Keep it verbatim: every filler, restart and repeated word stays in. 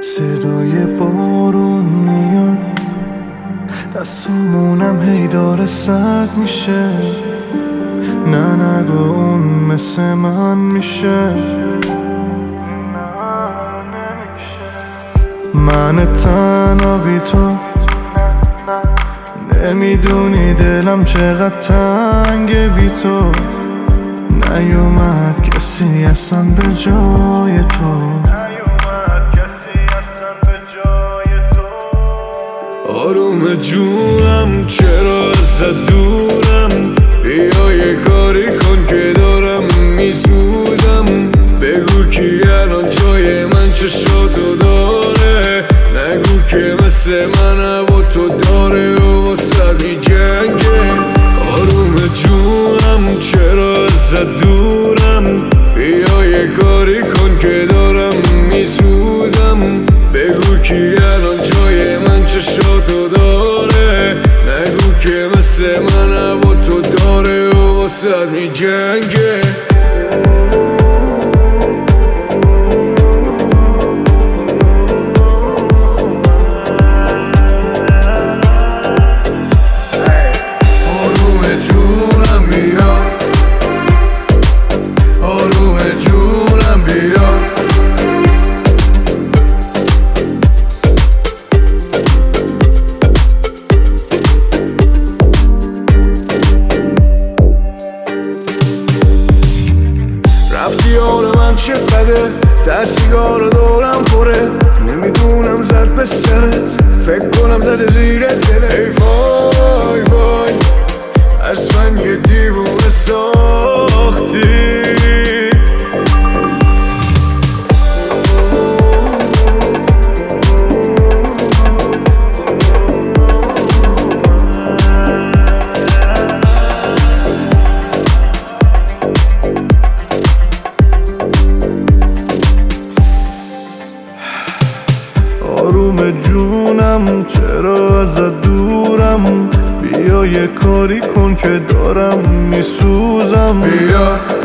صدای بارون میاد، دستامونم هی داره سرد میشه. نه نگو اون مثل من میشه. من تنها بی تو، نمیدونی دلم چقدر تنگه بی تو. نیومد کسی اصلا به جای تو. آروم جونم چرا ازت دورم، بیا یه کاری کن که دارم میسوزم. بگو کی الان جای من چشاتو داره، نگو که مثل من هوا تو داره و واسد می جنگه. آروم جونم چرا ازت دورم، بیا یه کاری کن که دارم میسوزم. بگو کی الان جای من چشاتو داره، نگو که مثل من هوا تو داره و واسد می جنگه. رفتی حال من چقدره، ترسیگار دارم پره. نمیدونم زد به سرت، فکر کنم زده زیر دلت. ای وای وای از من یه دیوونه ساختی. آروم جونم چرا ازت دورم، بیا یه کاری کن که دارم میسوزم. بیا